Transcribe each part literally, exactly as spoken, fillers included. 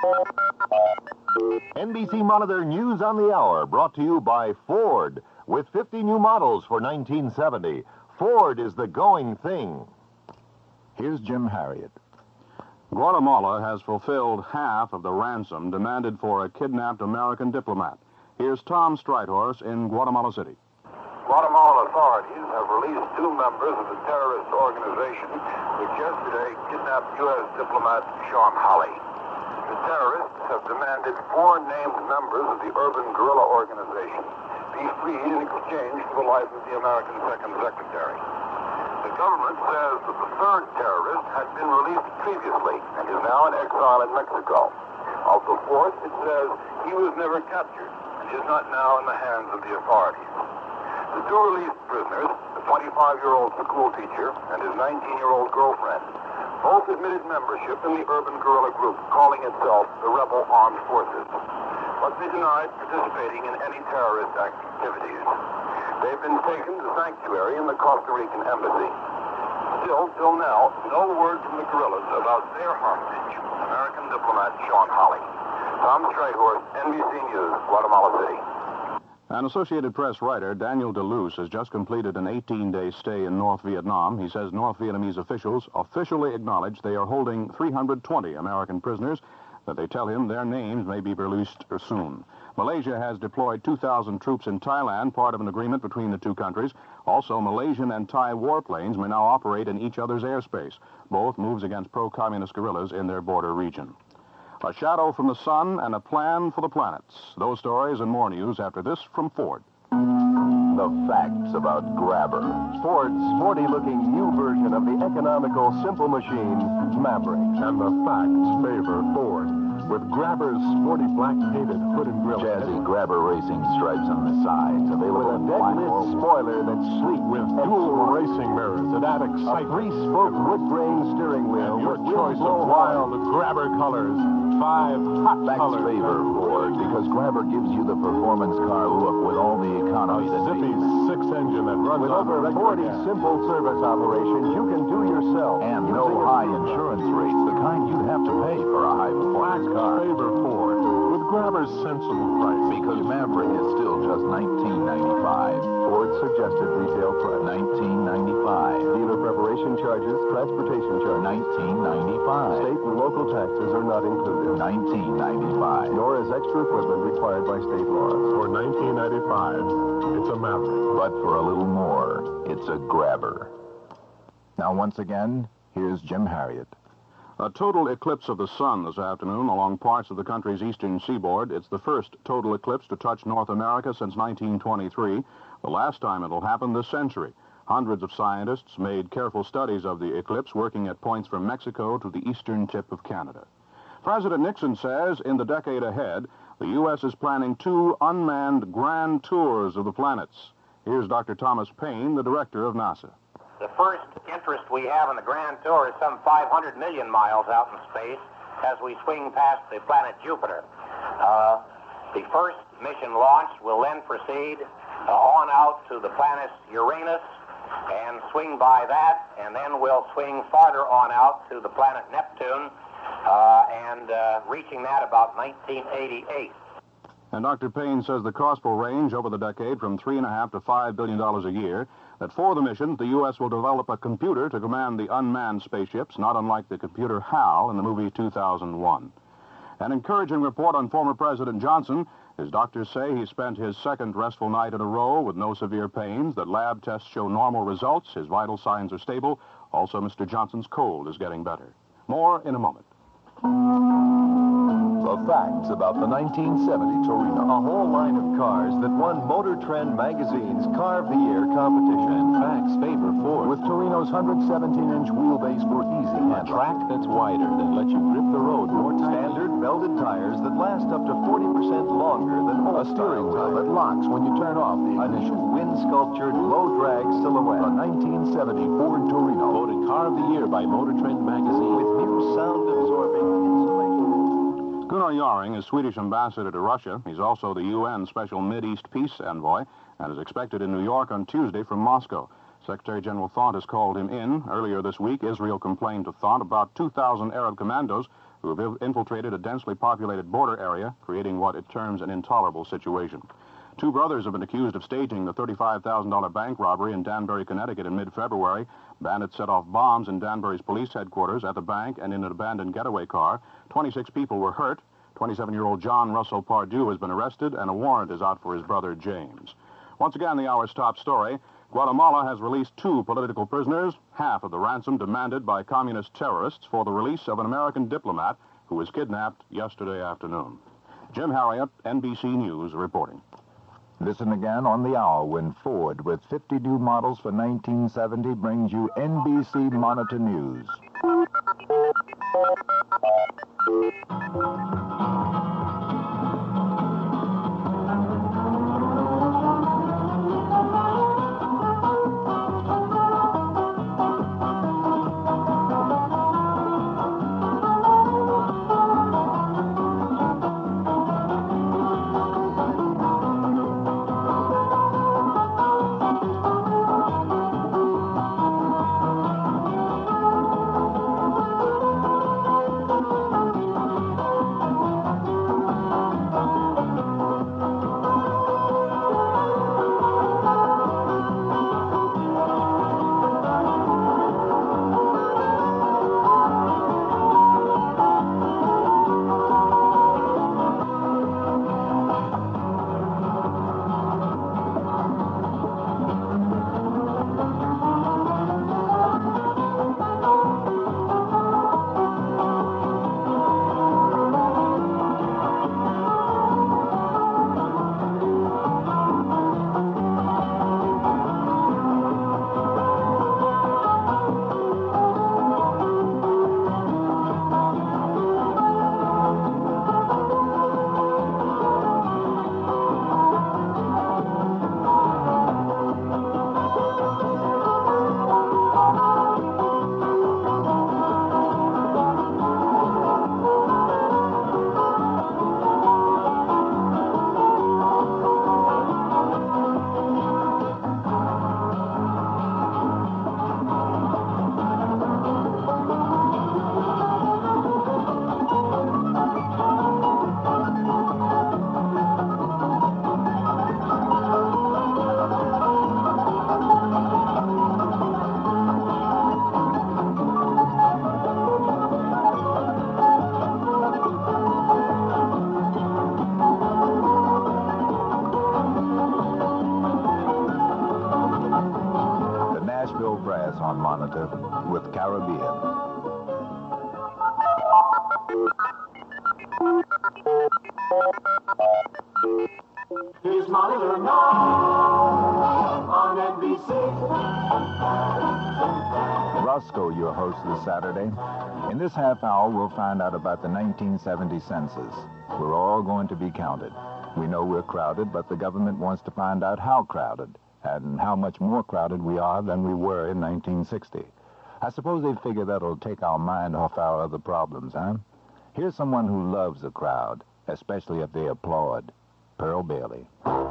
N B C Monitor News on the Hour, brought to you by Ford. With fifty new models for nineteen seventy, Ford is the going thing. Here's Jim Harriet. Guatemala has fulfilled half of the ransom demanded for a kidnapped American diplomat. Here's Tom Streithorst in Guatemala City. Guatemalan authorities have released two members of the terrorist organization which yesterday kidnapped U S diplomat Sean Hawley. The terrorists have demanded four named members of the urban guerrilla organization be freed in exchange for the life of the American Second Secretary. The government says that the third terrorist had been released previously and is now in exile in Mexico. Of the fourth, it says he was never captured and is not now in the hands of the authorities. The two released prisoners, the twenty-five-year-old school teacher and his nineteen-year-old girlfriend, both admitted membership in the urban guerrilla group calling itself the Rebel Armed Forces, but they denied participating in any terrorist activities. They've been taken to sanctuary in the Costa Rican embassy. Still, till now, no word from the guerrillas about their hostage, American diplomat Sean Hawley. Tom Streithorst, N B C News, Guatemala City. An Associated Press writer, Daniel DeLuce, has just completed an eighteen-day stay in North Vietnam. He says North Vietnamese officials officially acknowledge they are holding three hundred twenty American prisoners, that they tell him their names may be released soon. Malaysia has deployed two thousand troops in Thailand, part of an agreement between the two countries. Also, Malaysian and Thai warplanes may now operate in each other's airspace. Both moves against pro-communist guerrillas in their border region. A shadow from the sun and a plan for the planets. Those stories and more news after this from Ford. The facts about Grabber, Ford's sporty-looking new version of the economical, simple machine, Maverick. And the facts favor Ford, with Grabber's sporty black painted hood and grill. Jazzy Grabber racing stripes on the sides, available With a in black dead-lit or spoiler that's sleek With and dual smooth. racing mirrors that add A excitement. three-spoke wood-grain steering wheel And your with choice wheels of wild Grabber colors. Five hot Facts colors. favor Ford because Grabber gives you the performance car look with all the economy that Zippy needs. six engine that runs With on over regular forty gas. simple service operations you can do yourself. And using no a high seatbelt. insurance rates, the kind you'd have to pay for a high-performance Facts car. favor Ford, with Grabber's sensible price. Because Maverick is still just nineteen ninety-five. Ford's suggested retail price. nineteen ninety-five. Dealer preparation charges, transportation charges. nineteen ninety-five. State and local taxes are not included. nineteen ninety-five. Nor is extra equipment required by state laws. For nineteen ninety-five, it's a Maverick. But for a little more, it's a Grabber. Now, once again, here's Jim Harriet. A total eclipse of the sun this afternoon along parts of the country's eastern seaboard. It's the first total eclipse to touch North America since nineteen twenty-three, the last time it'll happen this century. Hundreds of scientists made careful studies of the eclipse, working at points from Mexico to the eastern tip of Canada. President Nixon says in the decade ahead, the U S is planning two unmanned grand tours of the planets. Here's Doctor Thomas Paine, the director of NASA. The first interest we have in the Grand Tour is some five hundred million miles out in space as we swing past the planet Jupiter. Uh, the first mission launched will then proceed uh, on out to the planet Uranus and swing by that, and then we'll swing farther on out to the planet Neptune uh, and uh, reaching that about nineteen eighty-eight. And Doctor Payne says the cost will range over the decade from three and a half to five billion dollars a year. That for the missions, the U S will develop a computer to command the unmanned spaceships, not unlike the computer HAL in the movie two thousand one. An encouraging report on former President Johnson. His doctors say he spent his second restful night in a row with no severe pains, that lab tests show normal results, his vital signs are stable. Also, Mister Johnson's cold is getting better. More in a moment. The facts about the nineteen seventy Torino. A whole line of cars that won Motor Trend magazine's Car of the Year competition. And facts favor Ford. With Torino's one hundred seventeen inch wheelbase for easy handling. A track that's wider that lets you grip the road more tightly. Standard belted tires that last up to forty percent longer than old. A steering wheel that locks when you turn off the ignition. A new wind-sculptured, low-drag silhouette. A nineteen seventy Ford Torino. Voted Car of the Year by Motor Trend magazine. With new sound-absorbing insulation. Gunnar Jarring is Swedish ambassador to Russia. He's also the U N Special Mideast Peace Envoy and is expected in New York on Tuesday from Moscow. Secretary General Thant has called him in. Earlier this week, Israel complained to Thant about two thousand Arab commandos who have infiltrated a densely populated border area, creating what it terms an intolerable situation. Two brothers have been accused of staging the thirty-five thousand dollar bank robbery in Danbury, Connecticut in mid-February. Bandits set off bombs in Danbury's police headquarters, at the bank, and in an abandoned getaway car. twenty-six people were hurt. twenty-seven-year-old John Russell Pardue has been arrested, and a warrant is out for his brother James. Once again, the hour's top story. Guatemala has released two political prisoners, half of the ransom demanded by communist terrorists for the release of an American diplomat who was kidnapped yesterday afternoon. Jim Harriet, N B C News, reporting. Listen again on the hour when Ford, with fifty new models for nineteen seventy, brings you N B C Monitor News. On Monitor with Caribbean. Here's Monitor now on N B C. Roscoe, your host this Saturday. In this half hour, we'll find out about the nineteen seventy census. We're all going to be counted. We know we're crowded, but the government wants to find out how crowded, and how much more crowded we are than we were in nineteen sixty. I suppose they figure that'll take our mind off our other problems, huh? Here's someone who loves a crowd, especially if they applaud. Pearl Bailey. Folks,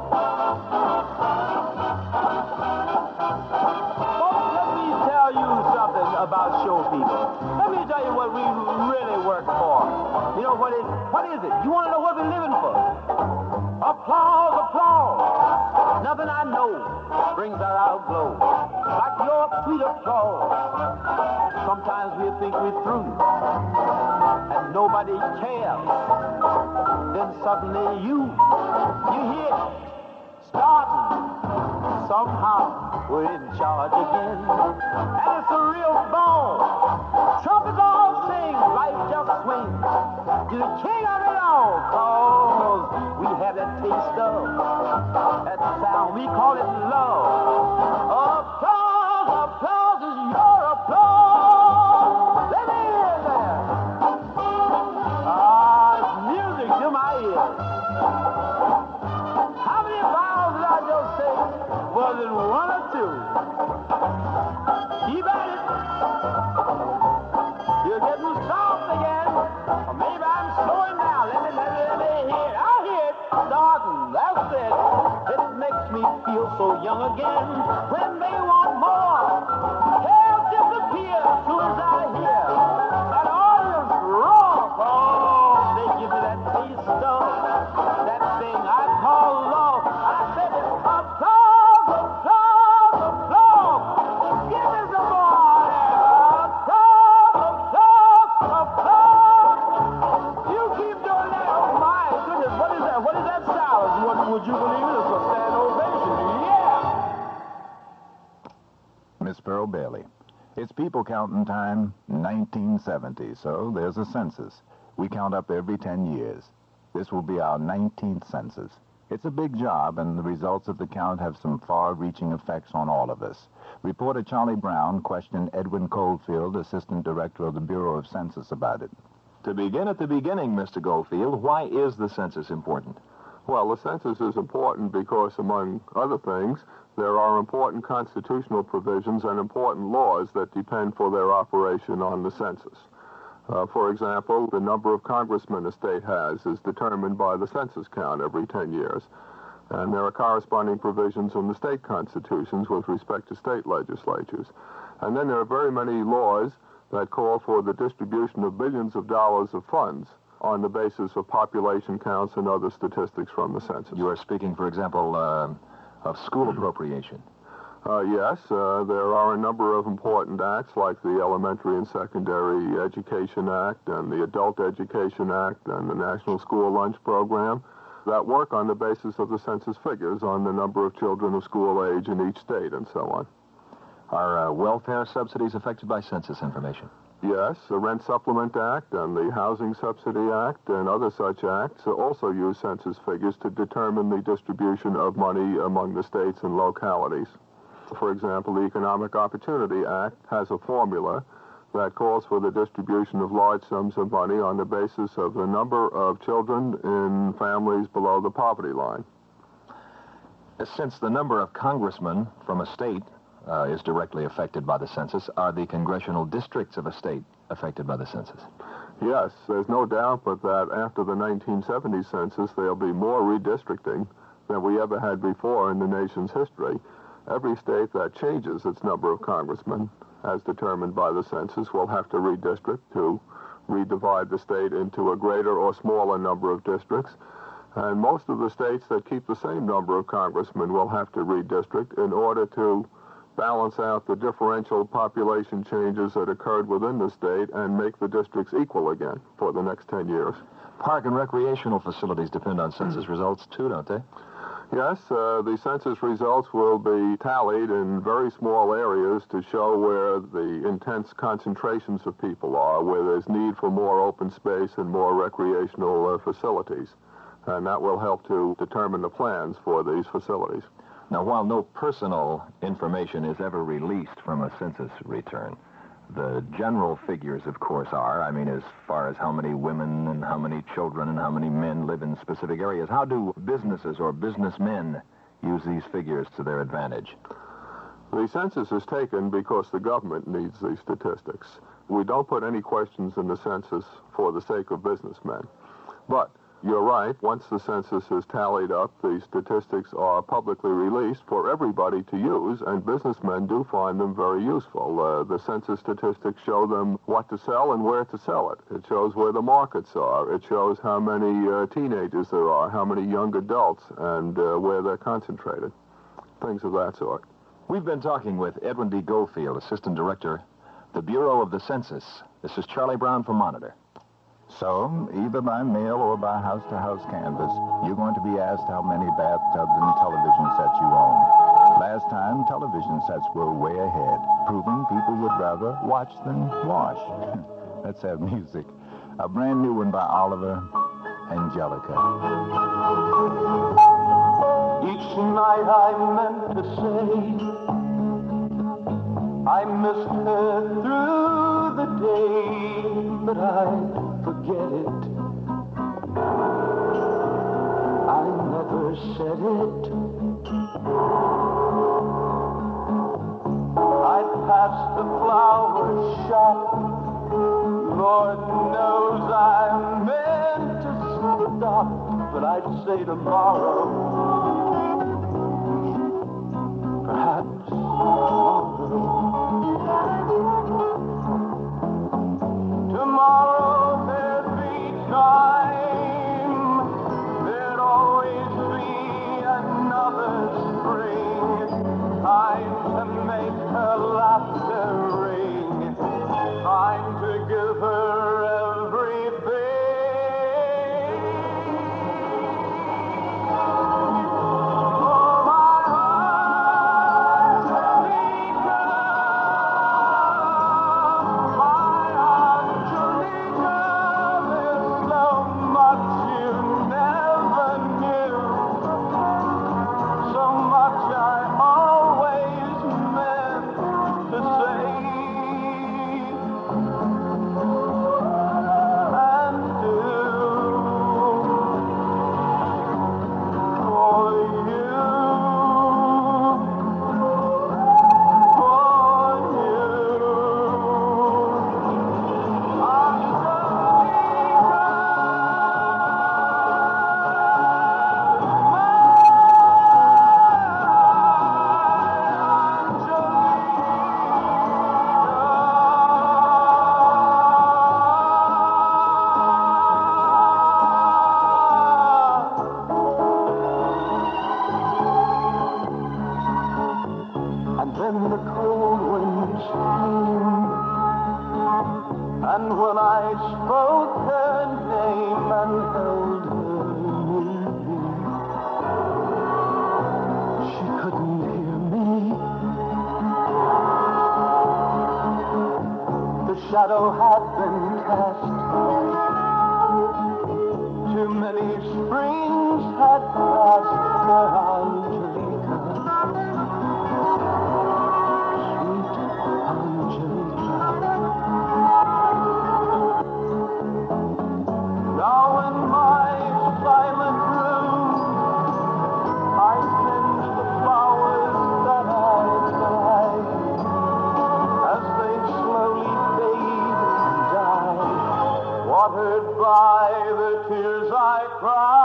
let me tell you something about show people. Let me tell you what we really work for. You know, what is, what is it? You want to know what we're living for? Applause, applause. Nothing I know brings our outglow like your sweet applause. Sometimes we think we're through and nobody cares. Then suddenly you, you hear starting. Somehow we're in charge again, and it's a real ball. Trumpets all sing, life just swings. You're the king of it all, cause we have that taste of that sound. We call it love. Applause, applause is your applause. Let me hear that. Ah, it's music to my ears. How many vowels did I just say? Was it one or two? Keep at it. You're getting soft again. Or maybe I'm slowing down. Let me, let me, let me hear it. I hear it. Starting. That's it. It makes me feel so young again. When they want more, hell disappears as soon as I hear that audience roar. It's people counting time, nineteen seventy, so there's a census. We count up every ten years. This will be our nineteenth census. It's a big job, and the results of the count have some far-reaching effects on all of us. Reporter Charlie Brown questioned Edwin Coldfield, Assistant Director of the Bureau of Census, about it. To begin at the beginning, Mister Goldfield, why is the census important? Well, the census is important because, among other things, there are important constitutional provisions and important laws that depend for their operation on the census. Uh, for example, the number of congressmen a state has is determined by the census count every ten years. And there are corresponding provisions in the state constitutions with respect to state legislatures. And then there are very many laws that call for the distribution of billions of dollars of funds on the basis of population counts and other statistics from the census. You are speaking, for example, uh, of school appropriation. Uh, yes, uh, there are a number of important acts like the Elementary and Secondary Education Act and the Adult Education Act and the National School Lunch Program that work on the basis of the census figures on the number of children of school age in each state and so on. Are uh, welfare subsidies affected by census information? Yes, the Rent Supplement Act and the Housing Subsidy Act and other such acts also use census figures to determine the distribution of money among the states and localities. For example, the Economic Opportunity Act has a formula that calls for the distribution of large sums of money on the basis of the number of children in families below the poverty line. Since the number of congressmen from a state uh, is directly affected by the census, are the congressional districts of a state affected by the census? Yes, there's no doubt but that after the nineteen seventy census, there'll be more redistricting than we ever had before in the nation's history. Every state that changes its number of congressmen, as determined by the census, will have to redistrict to redivide the state into a greater or smaller number of districts. And most of the states that keep the same number of congressmen will have to redistrict in order to balance out the differential population changes that occurred within the state and make the districts equal again for the next ten years. Park and recreational facilities depend on census results, too, don't they? Yes, uh, the census results will be tallied in very small areas to show where the intense concentrations of people are, where there's need for more open space and more recreational uh, facilities. And that will help to determine the plans for these facilities. Now, while no personal information is ever released from a census return, the general figures, of course, are, I mean, as far as how many women and how many children and how many men live in specific areas. How do businesses or businessmen use these figures to their advantage? The census is taken because the government needs these statistics. We don't put any questions in the census for the sake of businessmen. But you're right, once the census is tallied up, the statistics are publicly released for everybody to use, and businessmen do find them very useful. Uh, the census statistics show them what to sell and where to sell it. It shows where the markets are. It shows how many uh, teenagers there are, how many young adults, and uh, where they're concentrated. Things of that sort. We've been talking with Edwin D. Goldfield, Assistant Director, the Bureau of the Census. This is Charlie Brown for Monitor. So, either by mail or by house-to-house canvass, you're going to be asked how many bathtubs and television sets you own. Last time, television sets were way ahead, proving people would rather watch than wash. Let's have music. A brand new one by Oliver Angelica. Each night I meant to say I missed her through the day, but I forget it. I never said it. I passed the flower shop. Lord knows I meant to stop, but I'd say tomorrow, perhaps tomorrow. Tomorrow there'd be time, there'd always be another spring, time to make her laughter ring, time to give her everything. For my heart's begun. bothered by the tears I cry.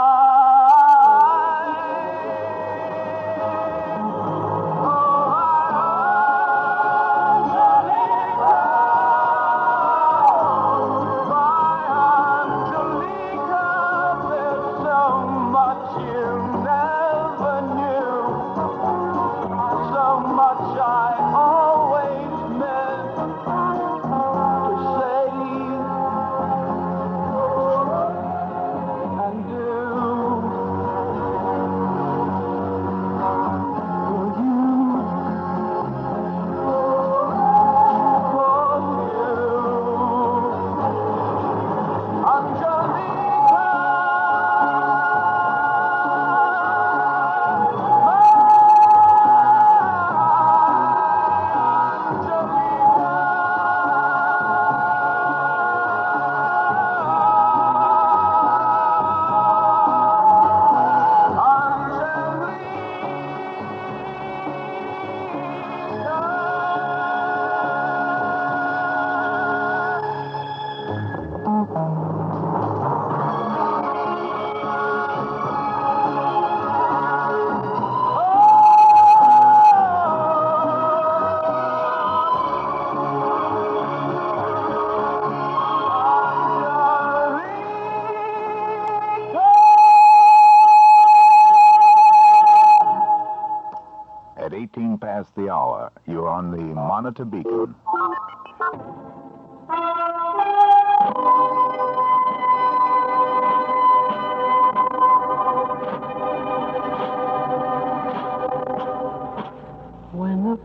At eighteen past the hour, you're on the Monitor Beacon. When the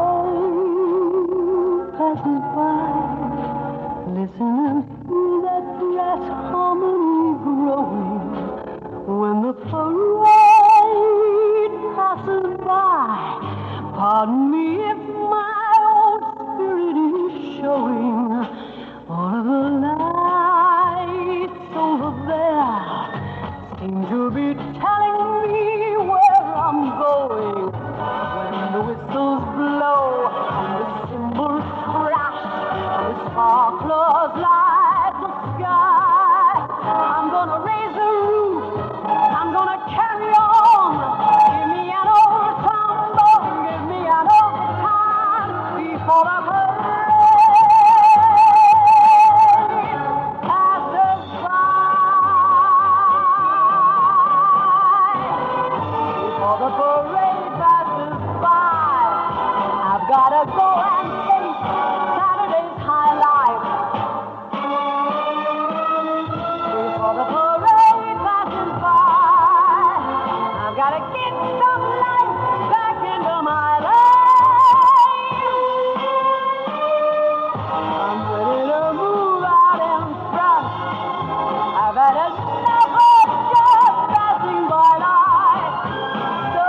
parade passes by, listen and feel that brass harmony growing. When the parade passes by, pardon me if my old spirit is showing. All of the lights over there seem to be telling me where I'm going. When the whistles blow and the cymbals crash and the sparklers light the sky, I'm gonna raise the roof, I'm gonna carry on. Give me an old trombone, give me an old guitar before the parade passes by. Before the parade passes by, I've gotta go and face Saturday's high life. Before the parade passes by, I've gotta get some life back into my life. I'm ready to move out in front. I've had enough of just passing by life. So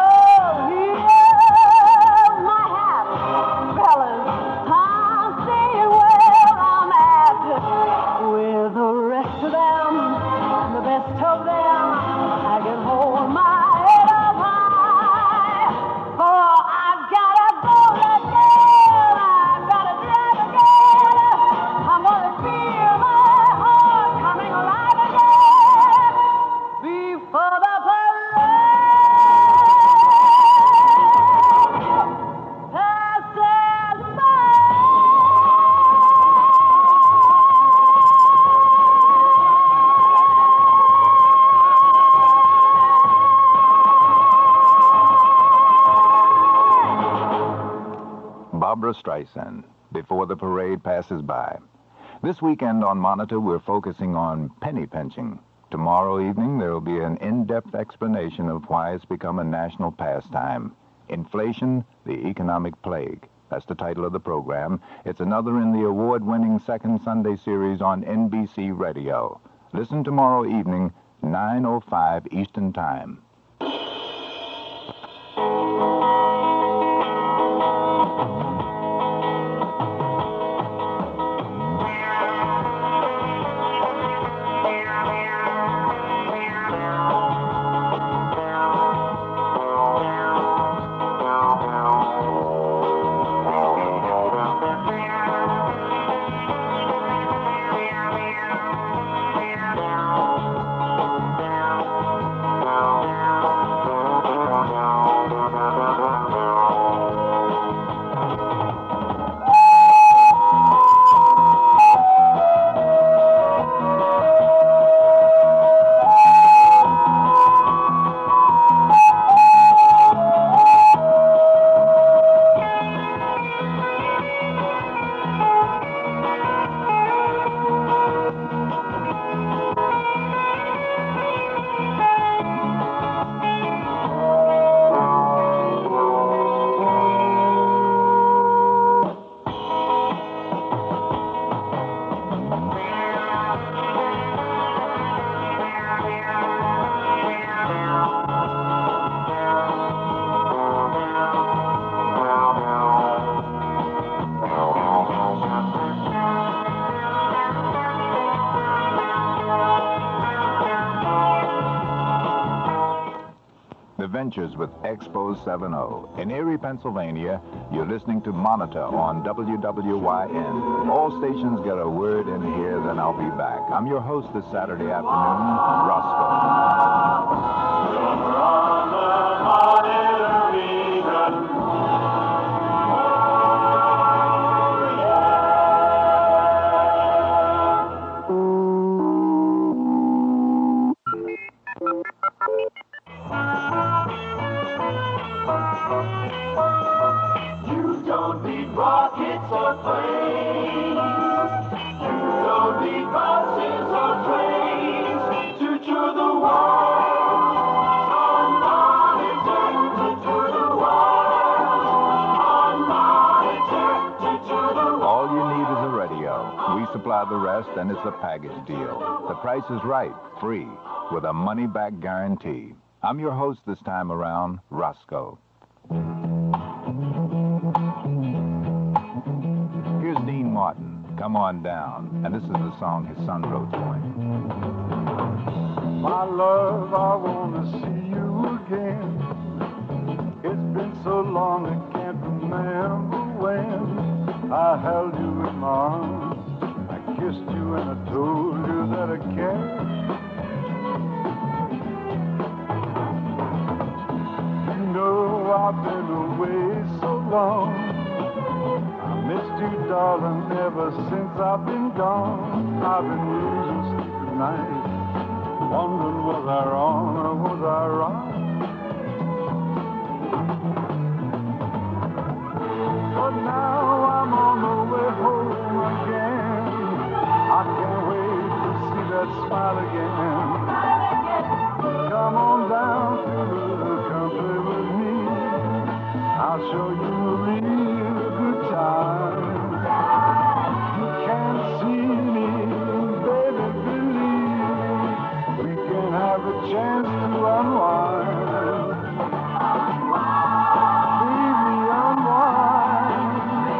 here's my hat, fellas. I'm staying where I'm at. With the rest of them, the best of them, I can hold my head up high. For I've gotta go again, I've gotta drive again. I'm gonna feel my heart coming alive again before the parade passes by. Barbra Streisand, Before the Parade Passes By. This weekend on Monitor, we're focusing on penny pinching. Tomorrow evening, there will be an in-depth explanation of why it's become a national pastime. Inflation, the Economic Plague. That's the title of the program. It's another in the award-winning Second Sunday series on N B C Radio. Listen tomorrow evening, nine oh five Eastern Time. Adventures with Expo seven oh. In Erie, Pennsylvania, you're listening to Monitor on W W Y N. All stations get a word in here, then I'll be back. I'm your host this Saturday afternoon, Roscoe. You don't need rockets or planes. You don't need buses or trains to tour the world. On Monitor, to tour the world. On Monitor, to tour the world. All you need is a radio. We supply the rest, and it's a package deal. The price is right, free, with a money-back guarantee. I'm your host this time around, Roscoe. Here's Dean Martin, Come On Down, and this is the song his son wrote for him. My love, I want to see you again. It's been so long I can't remember when I held you in my arms. I kissed you and I told you that I cared. You know I've been away so long. I missed you, darling, ever since I've been gone. I've been losing sleep at night, wondering was I wrong or was I right? But now I'm on the way home again. I can't wait to see that smile again. Come on down to the country with me. I'll show you a real good time. You can't see me, baby, believe me. We can have a chance to unwind. Baby, unwind.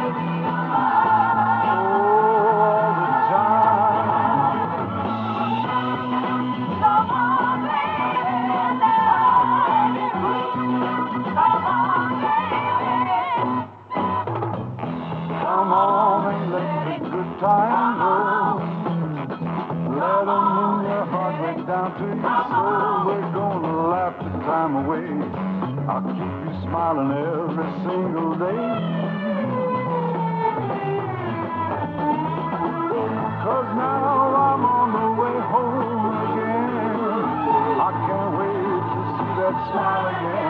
All the time. Come on, baby. Come on and let the good time go. Let them in your heart right down to your soul. We're gonna laugh the time away. I'll keep you smiling every single day. Cause now I'm on the way home again. I can't wait to see that smile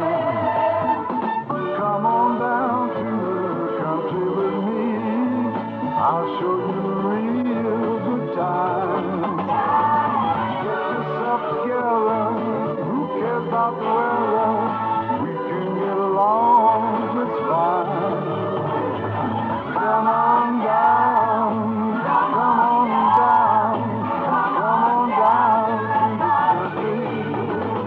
again. Come on down to the country with me. I'll show you a real good time. Get yourself together. Who cares about the weather? We can get along just fine. Come on down. Come on down. Come on down to the country.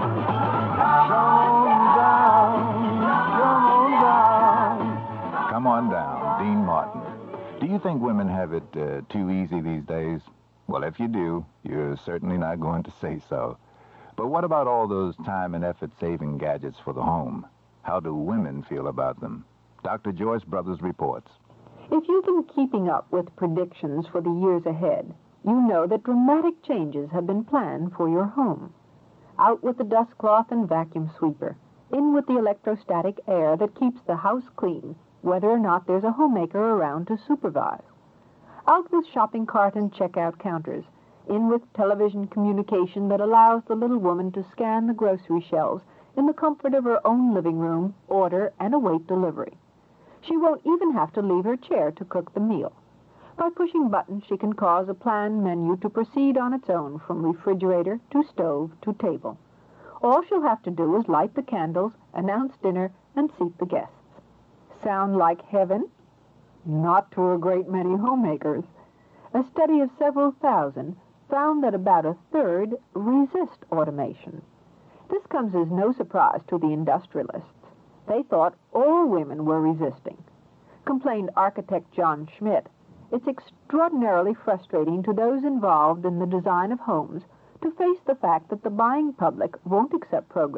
Come on down. Come on down. Come On Down, Dean Martin. Do you think women have it uh, too easy these days? Well, if you do, you're certainly not going to say so. But what about all those time and effort-saving gadgets for the home? How do women feel about them? Doctor Joyce Brothers reports. If you've been keeping up with predictions for the years ahead, you know that dramatic changes have been planned for your home. Out with the dust cloth and vacuum sweeper. In with the electrostatic air that keeps the house clean, whether or not there's a homemaker around to supervise. Out with shopping cart and checkout counters. In with television communication that allows the little woman to scan the grocery shelves in the comfort of her own living room, order, and await delivery. She won't even have to leave her chair to cook the meal. By pushing buttons, she can cause a planned menu to proceed on its own from refrigerator to stove to table. All she'll have to do is light the candles, announce dinner, and seat the guests. Sound like heaven? Not to a great many homemakers. A study of several thousand found that about a third resist automation. This comes as no surprise to the industrialists. They thought all women were resisting. Complained architect John Schmidt, it's extraordinarily frustrating to those involved in the design of homes to face the fact that the buying public won't accept progress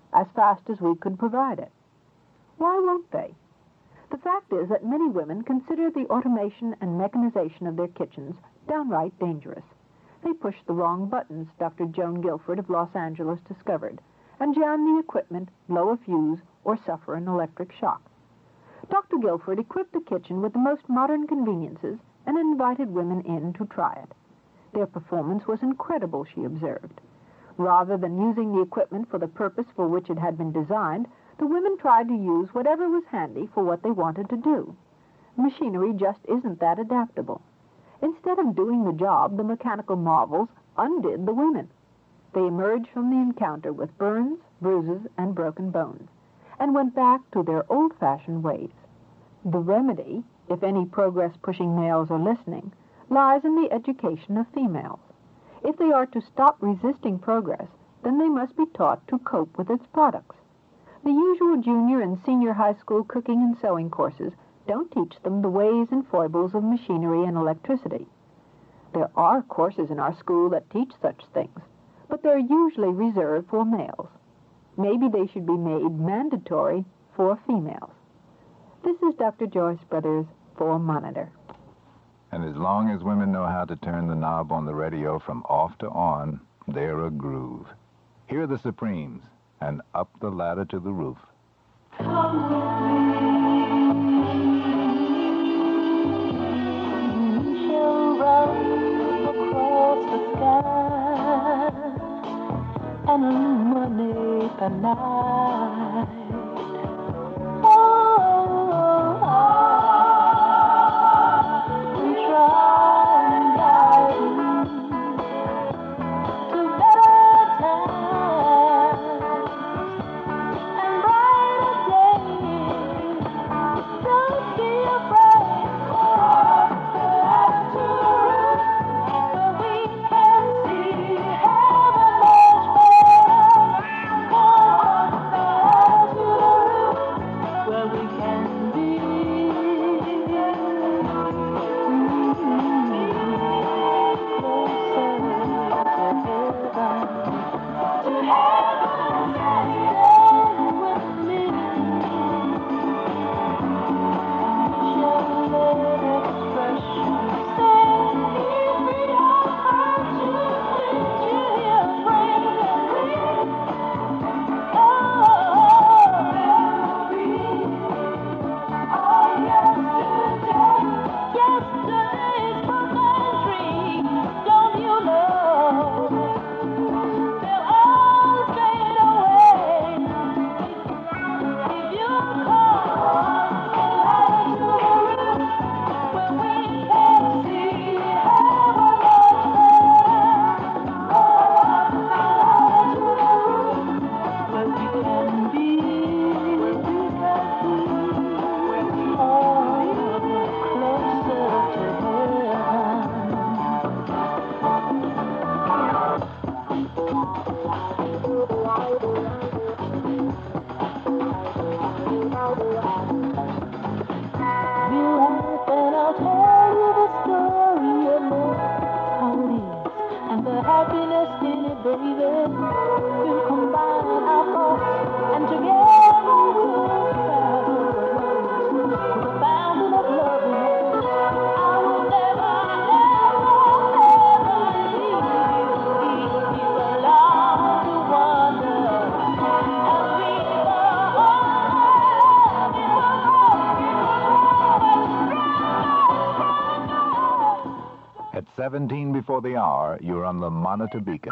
as fast as we could provide it. Why won't they? The fact is that many women consider the automation and mechanization of their kitchens downright dangerous. They push the wrong buttons, Doctor Joan Guilford of Los Angeles discovered, and jam the equipment, blow a fuse, or suffer an electric shock. Doctor Guilford equipped the kitchen with the most modern conveniences and invited women in to try it. Their performance was incredible, she observed. Rather than using the equipment for the purpose for which it had been designed, the women tried to use whatever was handy for what they wanted to do. Machinery just isn't that adaptable. Instead of doing the job, the mechanical marvels undid the women. They emerged from the encounter with burns, bruises, and broken bones, and went back to their old-fashioned ways. The remedy, if any progress-pushing males are listening, lies in the education of females. If they are to stop resisting progress, then they must be taught to cope with its products. The usual junior and senior high school cooking and sewing courses don't teach them the ways and foibles of machinery and electricity. There are courses in our school that teach such things, but they're usually reserved for males. Maybe they should be made mandatory for females. This is Doctor Joyce Brothers for Monitor. And as long as women know how to turn the knob on the radio from off to on, they're a groove. Hear the Supremes, and up the ladder to the roof. Come with me. We shall run across the sky and illuminate the night. Oh, oh, oh. We try and guide to better times and brighter days. Don't be afraid. Walk the ladder to the roof, where we can see heaven much better. Walk the ladder to the roof, where we can be closer to heaven. Stand with me. Shall let expression stand free your heart to lift you here, friend, and breathe. Oh, memories of yesterday. Yesterday's poetry, don't you know? They'll all fade away if you come the ladder to the roof, where we can see heaven much better. Oh, the ladder to the roof, where we can be, where we can be, oh, closer to heaven. Relax and I'll tell you the story of love, how it is, and the happiness in it, baby. We'll combine our thoughts and together we'll travel to the fountain of love. I will never, never, ever leave you alone to wander. And we love in one At seventeen before the hour, you're on the Monitor Beacon.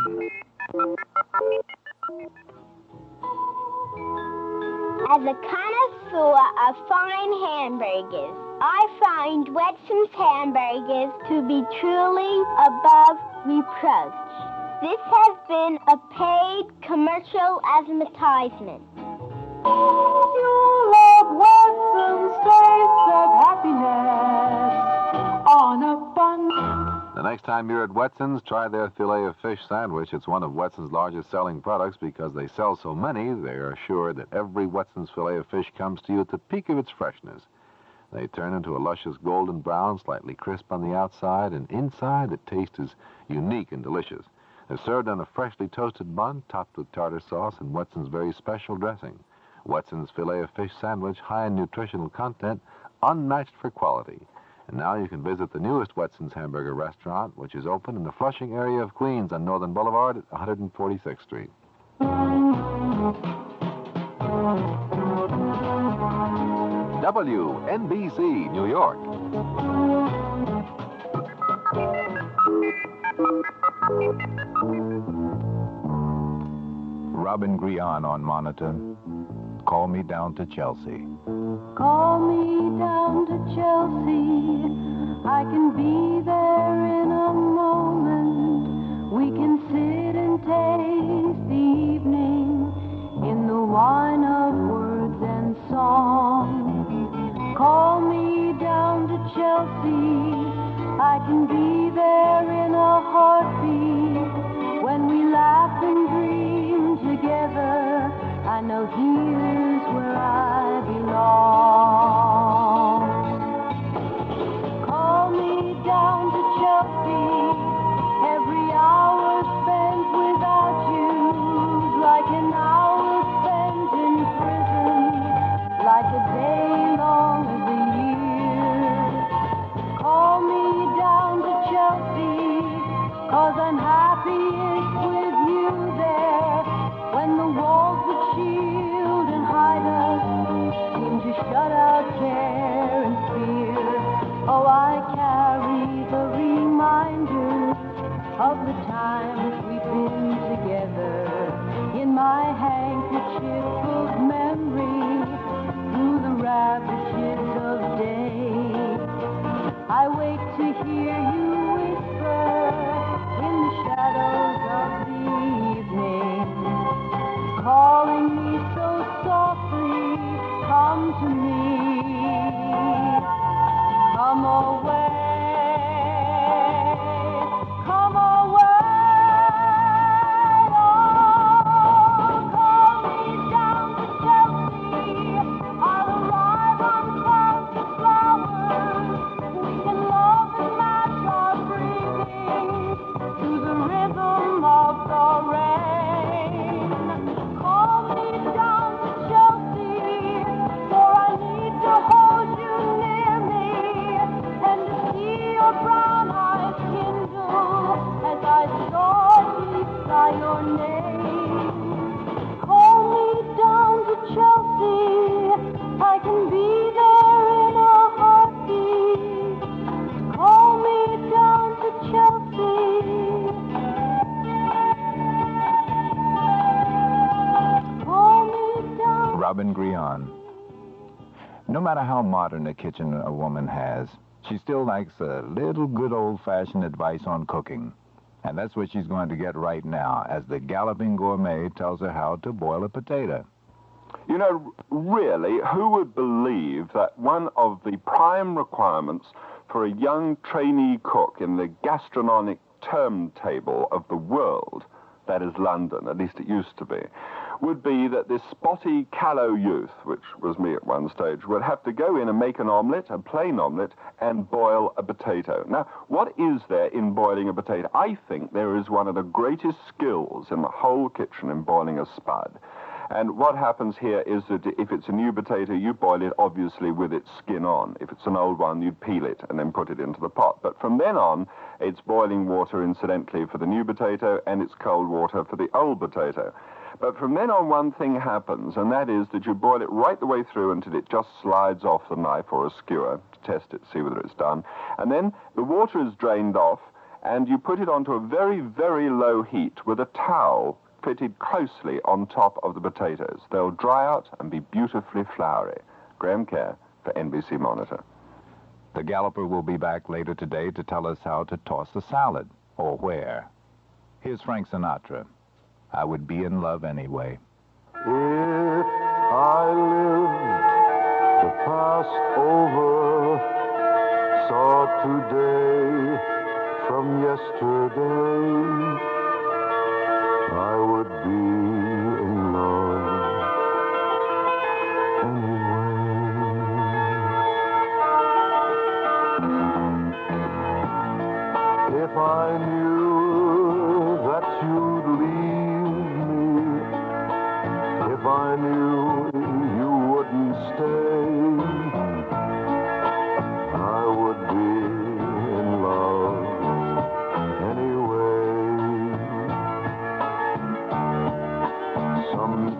As a connoisseur of fine hamburgers, I find Wetson's hamburgers to be truly above reproach. This has been a paid commercial advertisement. You love Watson's taste of happiness on a bun. The next time you're at Wetson's, try their filet of fish sandwich. It's one of Wetson's largest selling products because they sell so many, they are assured that every Wetson's filet of fish comes to you at the peak of its freshness. They turn into a luscious golden brown, slightly crisp on the outside, and inside the taste is unique and delicious. They're served on a freshly toasted bun topped with tartar sauce and Wetson's very special dressing. Wetson's Filet-O-Fish sandwich, high in nutritional content, unmatched for quality. And now you can visit the newest Wetson's Hamburger restaurant, which is open in the Flushing area of Queens on Northern Boulevard at one hundred forty-sixth Street. W N B C, New York. Robin Grion on monitor. Call me down to Chelsea. Call me down to Chelsea. I can be there in a moment. We can sit and taste the evening in the wine of words and song. Call me down to Chelsea. I can be there in a heartbeat when we laugh and dream together. I know here's where I belong. Call me down to Chelsea. Every hour spent without you's like an hour spent in prison, like a day long as a year. Call me down to Chelsea, 'cause I'm happiest with you there. When the walls that shield and hide us seem to shut out care and fear. Oh, I carry the reminders of the times we've been together in my handkerchief of memory through the ravages of day. I wait to hear you whisper in the shadows of the evening, calling me so softly, come to me, come away, come away. Oh, call me down to Chelsea. I'll arrive on clouds of flowers. We can love and match our breathing to the rhythm of the rain. Call me down to Chelsea, for I need to hold you near me and to see your brown eyes kindle as I softly sigh your name. Call me down to Chelsea, I can be there in a heartbeat. Call me down to Chelsea. Call me down. Robin Grion. No matter how modern a kitchen a woman has, she still likes a little good old-fashioned advice on cooking. And that's what she's going to get right now as the Galloping Gourmet tells her how to boil a potato. You know, really, who would believe that one of the prime requirements for a young trainee cook in the gastronomic term table of the world, that is London, at least it used to be, would be that this spotty, callow youth, which was me at one stage, would have to go in and make an omelette, a plain omelette, and boil a potato. Now, what is there in boiling a potato? I think there is one of the greatest skills in the whole kitchen in boiling a spud. And what happens here is that if it's a new potato, you boil it obviously with its skin on. If it's an old one, you'd peel it and then put it into the pot. But from then on, it's boiling water, incidentally, for the new potato, and it's cold water for the old potato. But from then on, one thing happens, and that is that you boil it right the way through until it just slides off the knife or a skewer to test it, see whether it's done. And then the water is drained off, and you put it onto a very, very low heat with a towel fitted closely on top of the potatoes. They'll dry out and be beautifully floury. Graham Kerr for N B C Monitor. The Galloper will be back later today to tell us how to toss a salad, or where. Here's Frank Sinatra. I would be in love anyway. If I lived to pass over, saw today from yesterday, I would be in love anyway. If I knew that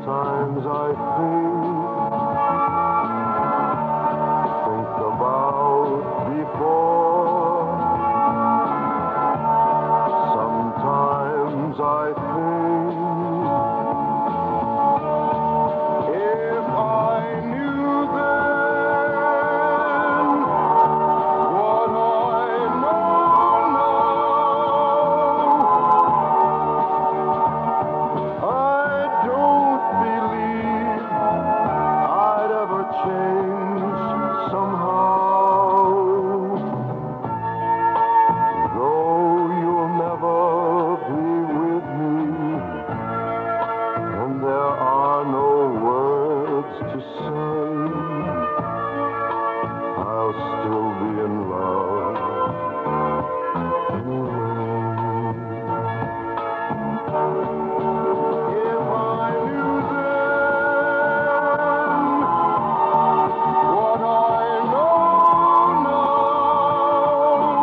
Sometimes I think, think about before. Sometimes I think, if I knew then what I know now, I don't believe I'd ever change somehow. Though you'll never be with me, and there are no words to say, I'll still be in love anyway. If I knew then what I know now,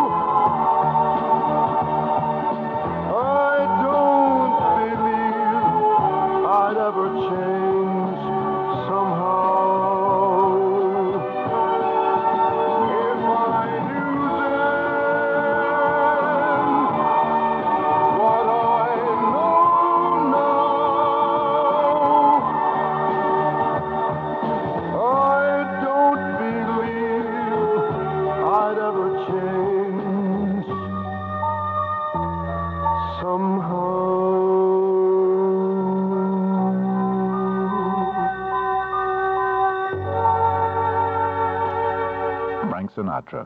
I don't believe I'd ever change somehow. If I knew then what I know now, I don't believe I'd ever change somehow. Frank Sinatra.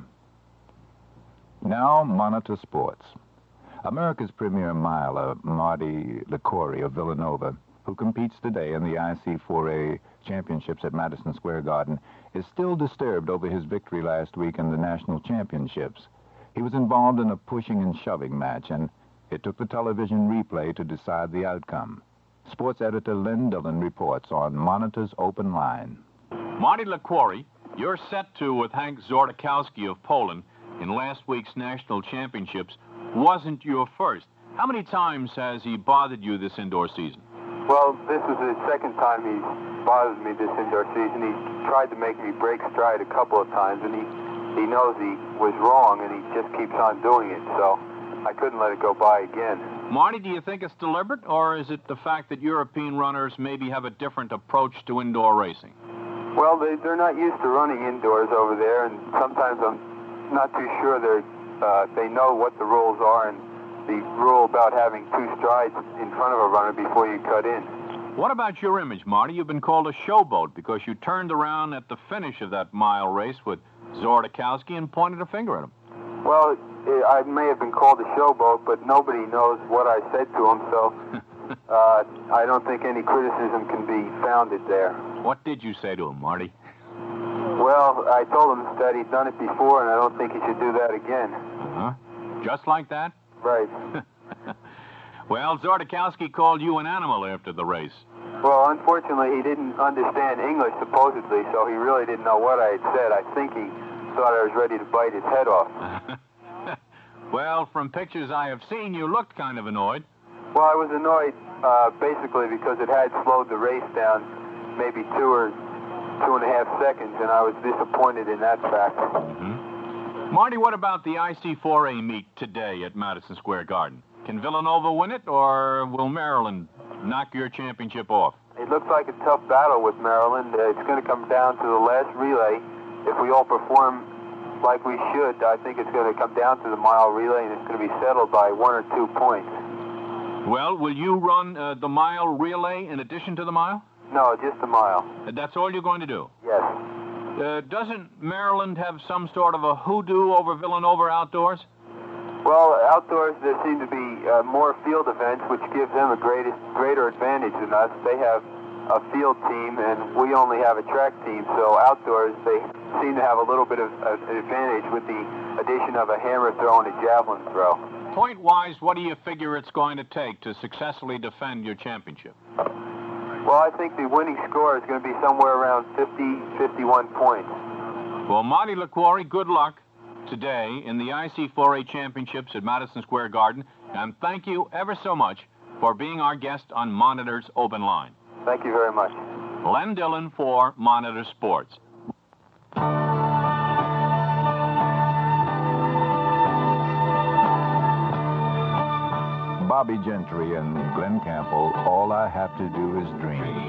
Now, Monitor Sports. America's premier miler, Marty Liquori of Villanova, who competes today in the I C four A championships at Madison Square Garden, is still disturbed over his victory last week in the national championships. He was involved in a pushing and shoving match, and it took the television replay to decide the outcome. Sports editor Lynn Dillon reports on Monitor's Open Line. Marty Liquori, you're set to with Hank Zordakowski of Poland in last week's national championships, wasn't your first. How many times has he bothered you this indoor season? Well, this was the second time he's bothered me this indoor season. He tried to make me break stride a couple of times, and he, he knows he was wrong, and he just keeps on doing it, so I couldn't let it go by again. Marty, do you think it's deliberate, or is it the fact that European runners maybe have a different approach to indoor racing? Well, they, they're not used to running indoors over there, and sometimes I'm not too sure they're, uh, they know what the rules are, and the rule about having two strides in front of a runner before you cut in. What about your image, Marty? You've been called a showboat because you turned around at the finish of that mile race with Zordakowski and pointed a finger at him. Well, I may have been called a showboat, but nobody knows what I said to him, so uh, I don't think any criticism can be founded there. What did you say to him, Marty? Well, I told him that he'd done it before, and I don't think he should do that again. Uh-huh. Just like that? Right. Well, Zordakowski called you an animal after the race. Well, unfortunately, he didn't understand English, supposedly, so he really didn't know what I had said. I think he thought I was ready to bite his head off. Well, from pictures I have seen, you looked kind of annoyed. Well, I was annoyed, uh, basically, because it had slowed the race down maybe two or two and a half seconds, and I was disappointed in that fact. Mm-hmm. Marty, what about the I C four A meet today at Madison Square Garden? Can Villanova win it, or will Maryland knock your championship off? It looks like a tough battle with Maryland. Uh, it's going to come down to the last relay. If we all perform like we should, I think it's going to come down to the mile relay, and it's going to be settled by one or two points. Well, will you run uh, the mile relay in addition to the mile? No, just the mile. Uh, that's all you're going to do? Yes. Uh, doesn't Maryland have some sort of a hoodoo over Villanova outdoors? Well, outdoors there seem to be uh, more field events, which gives them a greatest, greater advantage than us. They have a field team, and we only have a track team, so outdoors they seem to have a little bit of uh, an advantage with the addition of a hammer throw and a javelin throw. Point-wise, what do you figure it's going to take to successfully defend your championship? Well, I think the winning score is going to be somewhere around fifty, fifty-one points. Well, Marty Liquori, good luck today in the I C four A championships at Madison Square Garden, and thank you ever so much for being our guest on Monitor's Open Line. Thank you very much. Len Dillon for Monitor Sports. Bobby Gentry and Glenn Campbell, all I have to do is dream.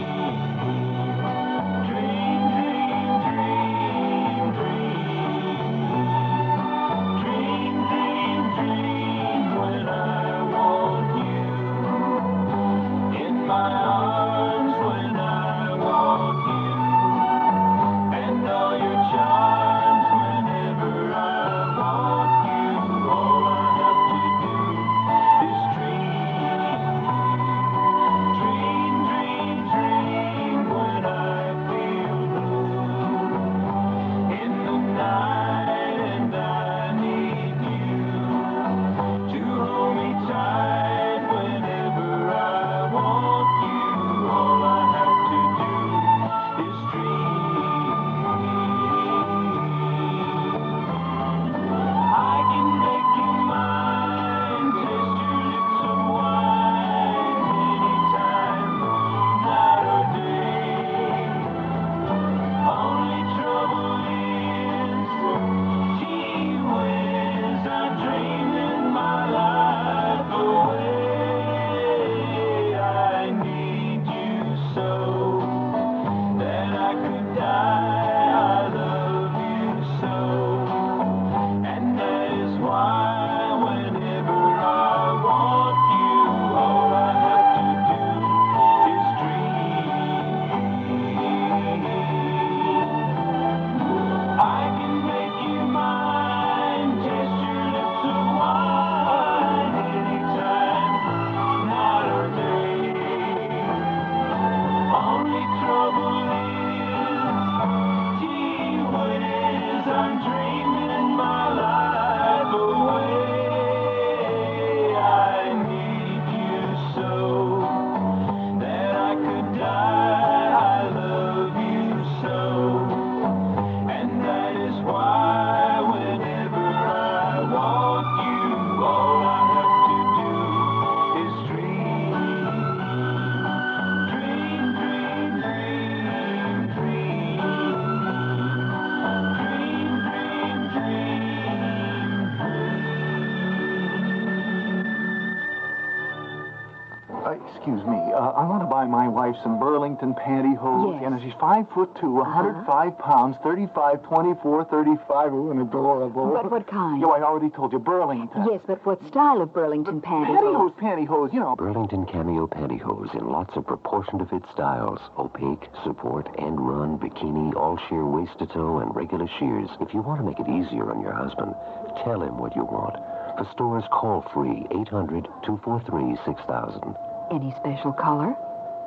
Excuse me, uh, I want to buy my wife some Burlington pantyhose. Yes. You know, she's five foot two, one hundred five pounds, thirty-five, twenty-four, thirty-five. Ooh, and adorable. But what kind? Yo, I already told you, Burlington. Yes, but what style of Burlington pantyhose? Pantyhose, pantyhose, you know. Burlington Cameo pantyhose in lots of proportion-to-fit styles. Opaque, support, end run, bikini, all sheer waist to toe, and regular shears. If you want to make it easier on your husband, tell him what you want. For stores, call free, eight hundred, two four three, six thousand. Any special color?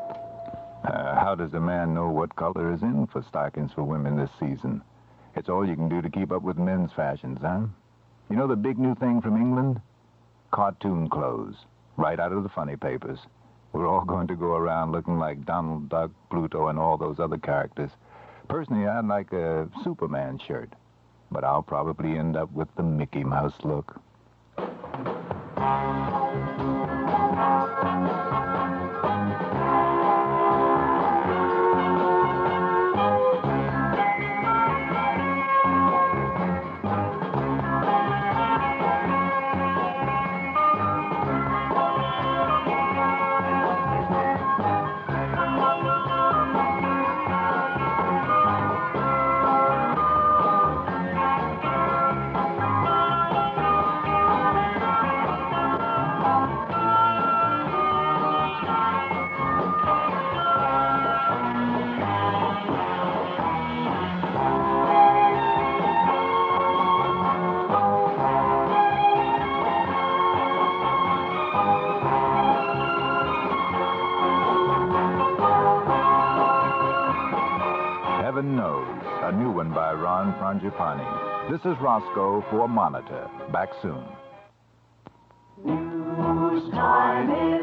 Uh, how does a man know what color is in for stockings for women this season? It's all you can do to keep up with men's fashions, huh? You know the big new thing from England? Cartoon clothes. Right out of the funny papers. We're all going to go around looking like Donald Duck, Pluto, and all those other characters. Personally, I'd like a Superman shirt. But I'll probably end up with the Mickey Mouse look. Heaven Knows, a new one by Ron Frangipani. This is Roscoe for Monitor. Back soon. News time is